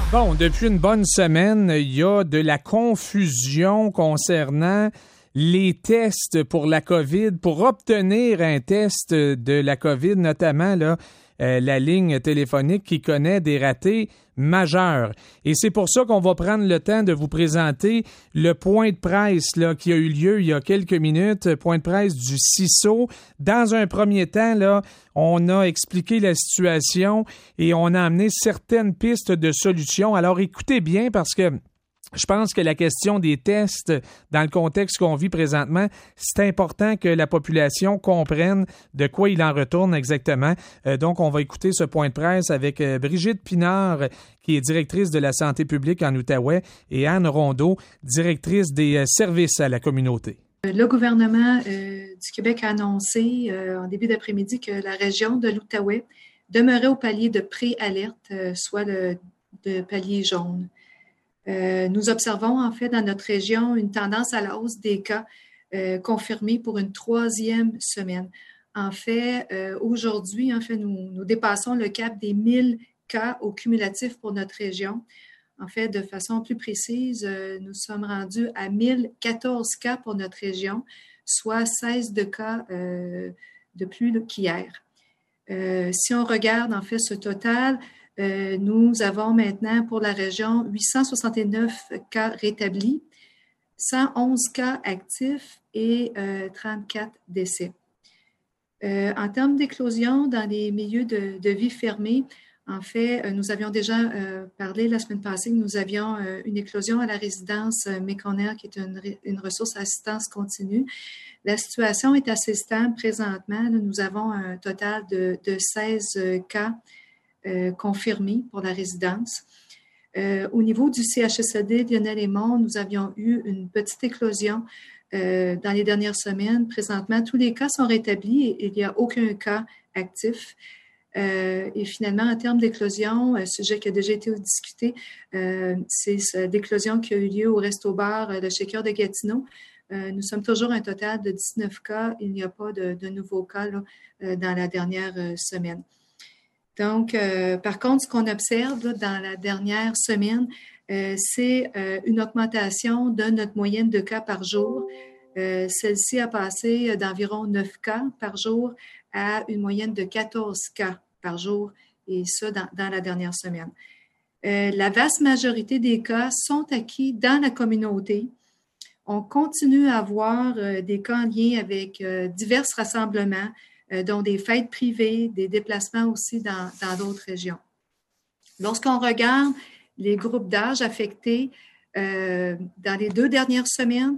Bon, depuis une bonne semaine, il y a de la confusion concernant les tests pour la COVID. Pour obtenir un test de la COVID, notamment là, la ligne téléphonique qui connaît des ratés majeurs. Et c'est pour ça qu'on va prendre le temps de vous présenter le point de presse là, qui a eu lieu il y a quelques minutes, point de presse du CISO. Dans un premier temps, là, on a expliqué la situation et on a amené certaines pistes de solutions. Alors écoutez bien parce que je pense que la question des tests, dans le contexte qu'on vit présentement, c'est important que la population comprenne de quoi il en retourne exactement. Donc, on va écouter ce point de presse avec Brigitte Pinard, qui est directrice de la santé publique en Outaouais, et Anne Rondeau, directrice des services à la communauté. Le gouvernement du Québec a annoncé en début d'après-midi que la région de l'Outaouais demeurait au palier de pré-alerte, soit le palier jaune. Nous observons en fait dans notre région une tendance à la hausse des cas confirmés pour une 3e semaine. En fait, aujourd'hui, nous dépassons le cap des 1000 cas au cumulatif pour notre région. En fait, de façon plus précise, nous sommes rendus à 1014 cas pour notre région, soit 16 de cas de plus qu'hier. Si on regarde en fait ce total, nous avons maintenant pour la région 869 cas rétablis, 111 cas actifs et 34 décès. En termes d'éclosion dans les milieux de vie fermés, en fait, nous avions déjà parlé la semaine passée que nous avions une éclosion à la résidence Méconair, qui est une ressource assistance continue. La situation est assez stable présentement. Nous avons un total de 16 cas confirmés pour la résidence. Au niveau du CHSLD Lionel-Aymon, nous avions eu une petite éclosion dans les dernières semaines. Présentement, tous les cas sont rétablis et il n'y a aucun cas actif. Et finalement, en termes d'éclosion, un sujet qui a déjà été discuté, c'est l'éclosion qui a eu lieu au Resto-Bar de chez Cœur de Gatineau. Nous sommes toujours un total de 19 cas. Il n'y a pas de nouveaux cas là, dans la dernière semaine. Donc, par contre, ce qu'on observe là, dans la dernière semaine, c'est une augmentation de notre moyenne de cas par jour. Celle-ci a passé d'environ 9 cas par jour à une moyenne de 14 cas par jour, et ça dans la dernière semaine. La vaste majorité des cas sont acquis dans la communauté. On continue à avoir des cas en lien avec divers rassemblements, dont des fêtes privées, des déplacements aussi dans d'autres régions. Lorsqu'on regarde les groupes d'âge affectés dans les 2 dernières semaines,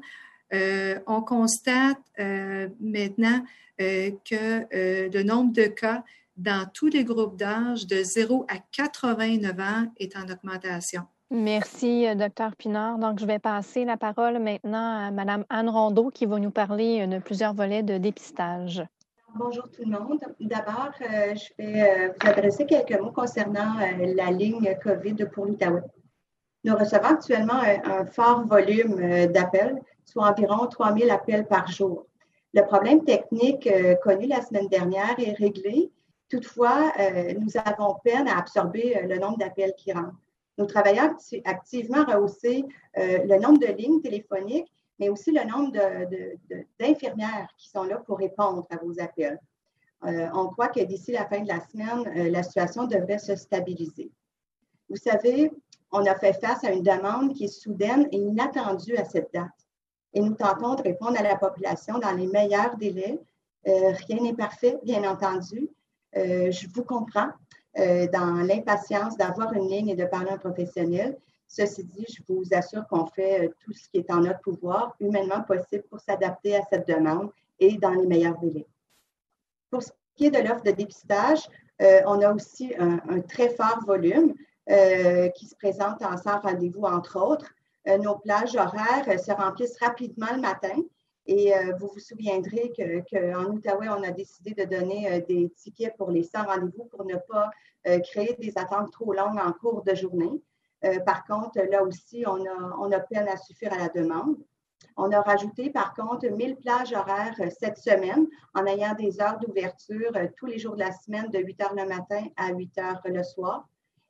on constate maintenant que le nombre de cas dans tous les groupes d'âge de 0 à 89 ans est en augmentation. Merci, Dr. Pinard. Donc, je vais passer la parole maintenant à Mme Anne Rondeau qui va nous parler de plusieurs volets de dépistage. Bonjour tout le monde. D'abord, je vais vous adresser quelques mots concernant la ligne COVID pour l'Outaouais. Nous recevons actuellement un fort volume d'appels, soit environ 3 000 appels par jour. Le problème technique connu la semaine dernière est réglé. Toutefois, nous avons peine à absorber le nombre d'appels qui rentrent. Nous travaillons activement à rehausser le nombre de lignes téléphoniques, mais aussi le nombre d'infirmières qui sont là pour répondre à vos appels. On croit que d'ici la fin de la semaine, la situation devrait se stabiliser. Vous savez, on a fait face à une demande qui est soudaine et inattendue à cette date. Et nous tentons de répondre à la population dans les meilleurs délais. Rien n'est parfait, bien entendu. Je vous comprends dans l'impatience d'avoir une ligne et de parler à un professionnel. Ceci dit, je vous assure qu'on fait tout ce qui est en notre pouvoir, humainement possible, pour s'adapter à cette demande et dans les meilleurs délais. Pour ce qui est de l'offre de dépistage, on a aussi un très fort volume qui se présente en sans rendez-vous, entre autres. Nos plages horaires se remplissent rapidement le matin et vous vous souviendrez qu'en Outaouais, on a décidé de donner des tickets pour les sans rendez-vous pour ne pas créer des attentes trop longues en cours de journée. Par contre, là aussi, on a peine à suffire à la demande. On a rajouté, par contre, 1000 plages horaires cette semaine en ayant des heures d'ouverture tous les jours de la semaine de 8 heures le matin à 8 heures le soir.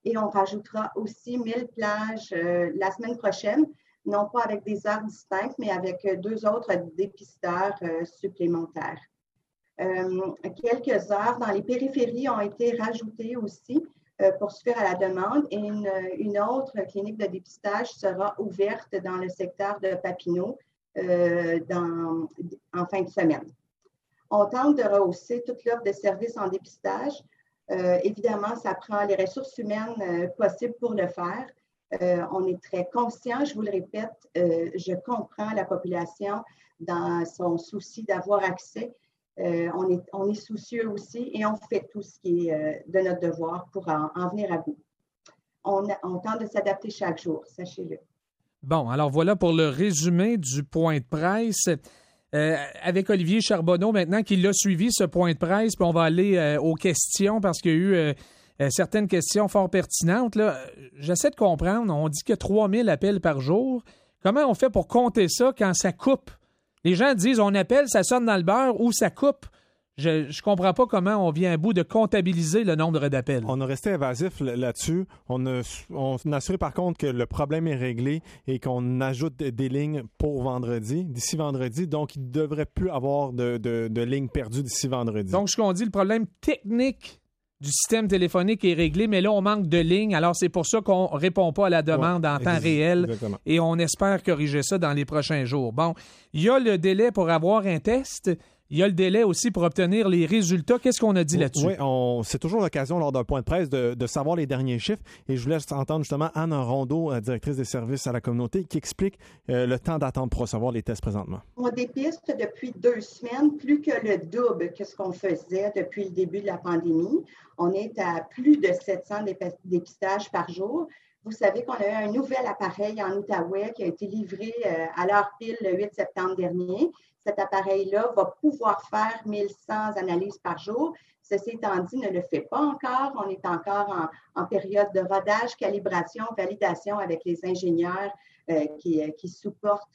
Et on rajoutera aussi 1000 plages la semaine prochaine, non pas avec des heures distinctes, mais avec 2 autres dépisteurs supplémentaires. Quelques heures dans les périphéries ont été rajoutées aussi pour suffire à la demande, et une autre clinique de dépistage sera ouverte dans le secteur de Papineau en fin de semaine. On tente de rehausser toute l'offre de services en dépistage. Évidemment, ça prend les ressources humaines possibles pour le faire. On est très conscient, je vous le répète, je comprends la population dans son souci d'avoir accès. On est soucieux aussi et on fait tout ce qui est de notre devoir pour en venir à bout. On tente de s'adapter chaque jour, sachez-le. Bon, alors voilà pour le résumé du point de presse. Avec Olivier Charbonneau maintenant qui l'a suivi, ce point de presse, puis on va aller aux questions parce qu'il y a eu certaines questions fort pertinentes. Là. J'essaie de comprendre, on dit que 3000 appels par jour. Comment on fait pour compter ça quand ça coupe? Les gens disent on appelle, ça sonne dans le beurre ou ça coupe. Je ne comprends pas comment on vient à bout de comptabiliser le nombre d'appels. On a resté évasif là-dessus. On a assuré par contre que le problème est réglé et qu'on ajoute des lignes pour vendredi, d'ici vendredi. Donc, il ne devrait plus avoir de lignes perdues d'ici vendredi. Donc, ce qu'on dit, le problème technique du système téléphonique est réglé, mais là, on manque de lignes. Alors, c'est pour ça qu'on ne répond pas à la demande en temps réel. Exactement. Et on espère corriger ça dans les prochains jours. Bon, il y a le délai pour avoir un test. Il y a le délai aussi pour obtenir les résultats. Qu'est-ce qu'on a dit là-dessus? Oui, c'est toujours l'occasion lors d'un point de presse de savoir les derniers chiffres. Et je voulais entendre justement Anne Rondeau, directrice des services à la communauté, qui explique le temps d'attente pour recevoir les tests présentement. On dépiste depuis 2 semaines plus que le double que ce qu'on faisait depuis le début de la pandémie. On est à plus de 700 dépistages par jour. Vous savez qu'on a eu un nouvel appareil en Outaouais qui a été livré à l'heure pile le 8 septembre dernier. Cet appareil-là va pouvoir faire 1100 analyses par jour. Ceci étant dit, ne le fait pas encore. On est encore en période de rodage, calibration, validation avec les ingénieurs qui supportent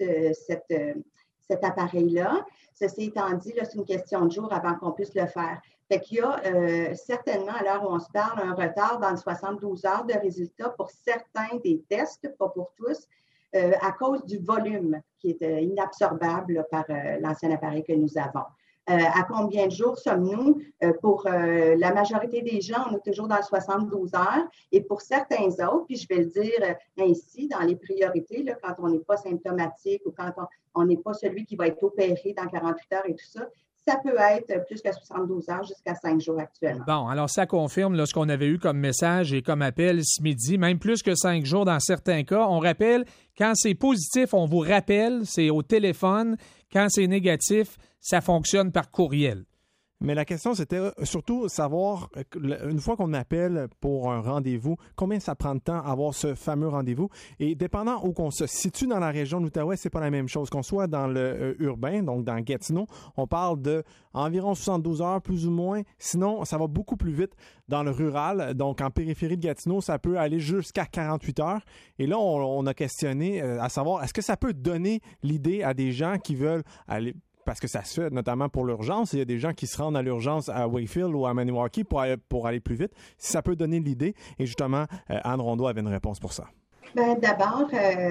cet appareil-là. Ceci étant dit, là, c'est une question de jours avant qu'on puisse le faire. Fait qu'il y a certainement, à l'heure où on se parle, un retard dans les 72 heures de résultats pour certains des tests, pas pour tous, à cause du volume qui est inabsorbable là, par l'ancien appareil que nous avons. À combien de jours sommes-nous? Pour la majorité des gens, on est toujours dans les 72 heures. Et pour certains autres, puis je vais le dire ainsi, dans les priorités, là, quand on n'est pas symptomatique ou quand on n'est pas celui qui va être opéré dans 48 heures et tout ça, ça peut être plus que 72 heures jusqu'à 5 jours actuellement. Bon, alors ça confirme là, ce qu'on avait eu comme message et comme appel ce midi, même plus que 5 jours dans certains cas. On rappelle, quand c'est positif, on vous rappelle, c'est au téléphone. Quand c'est négatif, ça fonctionne par courriel. Mais la question, c'était surtout savoir, une fois qu'on appelle pour un rendez-vous, combien ça prend de temps à avoir ce fameux rendez-vous. Et dépendant où qu'on se situe dans la région de l'Outaouais, c'est pas la même chose. Qu'on soit dans le urbain, donc dans Gatineau, on parle de environ 72 heures, plus ou moins. Sinon, ça va beaucoup plus vite dans le rural. Donc, en périphérie de Gatineau, ça peut aller jusqu'à 48 heures. Et là, on a questionné à savoir, est-ce que ça peut donner l'idée à des gens qui veulent aller... Parce que ça se fait notamment pour l'urgence. Il y a des gens qui se rendent à l'urgence à Wakefield ou à Maniwaki pour aller plus vite. Si ça peut donner l'idée. Et justement, Anne Rondeau avait une réponse pour ça. Bien, d'abord,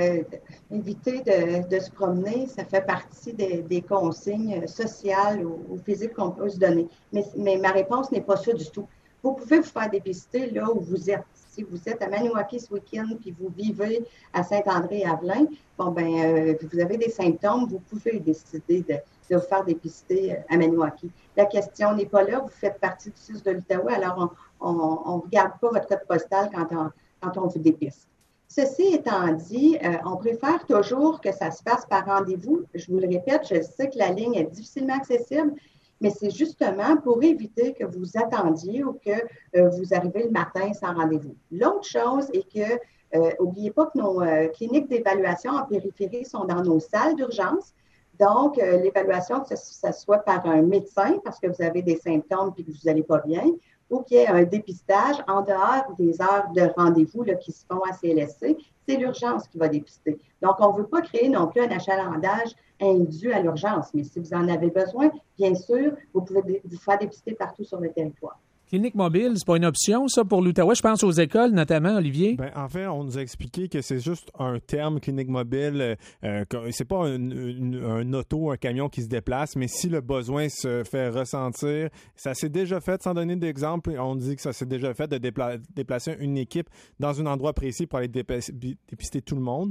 éviter de se promener, ça fait partie des consignes sociales ou physiques qu'on peut se donner. Mais ma réponse n'est pas ça du tout. Vous pouvez vous faire dépister là où vous êtes. Si vous êtes à Maniwaki ce week-end puis vous vivez à Saint-André-Avelin, bon ben, vous avez des symptômes, vous pouvez décider de vous faire dépister à Maniwaki. La question n'est pas là, vous faites partie du CIUS de l'Outaouais, alors on ne regarde pas votre code postal quand on vous dépiste. Ceci étant dit, on préfère toujours que ça se fasse par rendez-vous. Je vous le répète, je sais que la ligne est difficilement accessible, mais c'est justement pour éviter que vous attendiez ou que vous arrivez le matin sans rendez-vous. L'autre chose est que, n'oubliez pas que nos cliniques d'évaluation en périphérie sont dans nos salles d'urgence. Donc, l'évaluation, que ce soit par un médecin parce que vous avez des symptômes et que vous n'allez pas bien, ou qu'il y ait un dépistage en dehors des heures de rendez-vous là, qui se font à CLSC, c'est l'urgence qui va dépister. Donc, on ne veut pas créer non plus un achalandage indu à l'urgence, mais si vous en avez besoin, bien sûr, vous pouvez vous faire dépister partout sur le territoire. Clinique mobile, c'est pas une option, ça, pour l'Outaouais? Je pense aux écoles, notamment, Olivier. Ben, en fait, on nous a expliqué que c'est juste un terme, clinique mobile. C'est pas un auto, un camion qui se déplace, mais si le besoin se fait ressentir, ça s'est déjà fait, sans donner d'exemple, on dit que ça s'est déjà fait de déplacer une équipe dans un endroit précis pour aller dépister tout le monde,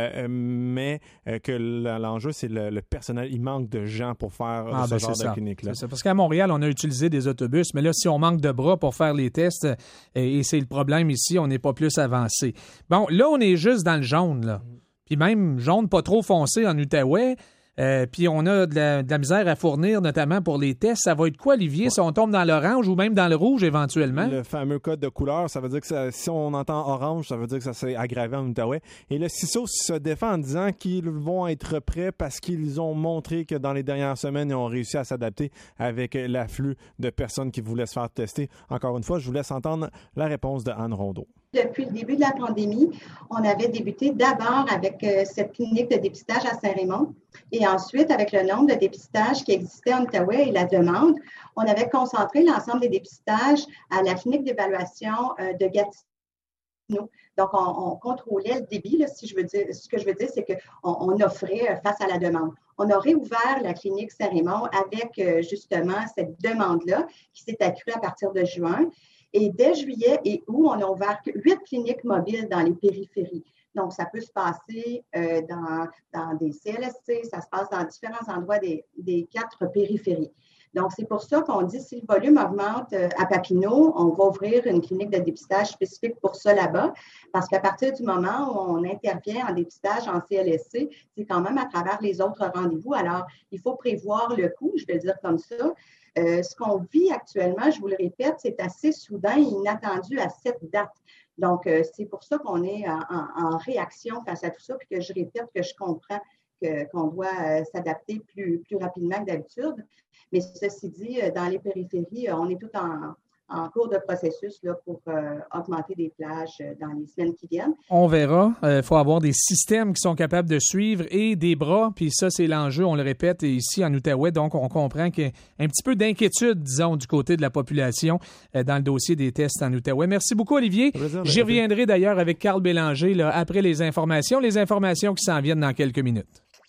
mais que l'enjeu, c'est le personnel. Il manque de gens pour faire ce genre de clinique-là. C'est ça. Parce qu'à Montréal, on a utilisé des autobus, mais là, si on manque de bras pour faire les tests, et c'est le problème ici, on n'est pas plus avancé. Bon, là, on est juste dans le jaune, là. Puis même jaune pas trop foncé en Outaouais. Puis on a de la misère à fournir, notamment pour les tests. Ça va être quoi, Olivier, si on tombe dans l'orange ou même dans le rouge éventuellement? Le fameux code de couleur, ça veut dire que si on entend orange, ça veut dire que ça s'est aggravé en Outaouais. Et le CISO se défend en disant qu'ils vont être prêts parce qu'ils ont montré que dans les dernières semaines, ils ont réussi à s'adapter avec l'afflux de personnes qui voulaient se faire tester. Encore une fois, je vous laisse entendre la réponse de Anne Rondeau. Depuis le début de la pandémie, on avait débuté d'abord avec cette clinique de dépistage à Saint-Raymond et ensuite, avec le nombre de dépistages qui existait en Outaouais et la demande, on avait concentré l'ensemble des dépistages à la clinique d'évaluation de Gatineau. Donc, on contrôlait le débit, là, ce que je veux dire, c'est qu'on offrait face à la demande. On a réouvert la clinique Saint-Raymond avec justement cette demande-là qui s'est accrue à partir de juin. Et dès juillet et août, on a ouvert 8 cliniques mobiles dans les périphéries. Donc, ça peut se passer dans des CLSC, ça se passe dans différents endroits des 4 périphéries. Donc, c'est pour ça qu'on dit si le volume augmente à Papineau, on va ouvrir une clinique de dépistage spécifique pour ça là-bas, parce qu'à partir du moment où on intervient en dépistage en CLSC, c'est quand même à travers les autres rendez-vous. Alors, il faut prévoir le coût, je vais le dire comme ça. Ce qu'on vit actuellement, je vous le répète, c'est assez soudain et inattendu à cette date. Donc, c'est pour ça qu'on est en réaction face à tout ça, puis que je répète que je comprends qu'on doit s'adapter plus rapidement que d'habitude. Mais ceci dit, dans les périphéries, on est tout en cours de processus là, pour augmenter des plages dans les semaines qui viennent. On verra. Il faut avoir des systèmes qui sont capables de suivre et des bras. Puis ça, c'est l'enjeu, on le répète, ici en Outaouais. Donc, on comprend qu'il y a un petit peu d'inquiétude, disons, du côté de la population dans le dossier des tests en Outaouais. Merci beaucoup, Olivier. J'y reviendrai d'ailleurs avec Carl Bélanger là, après les informations qui s'en viennent dans quelques minutes.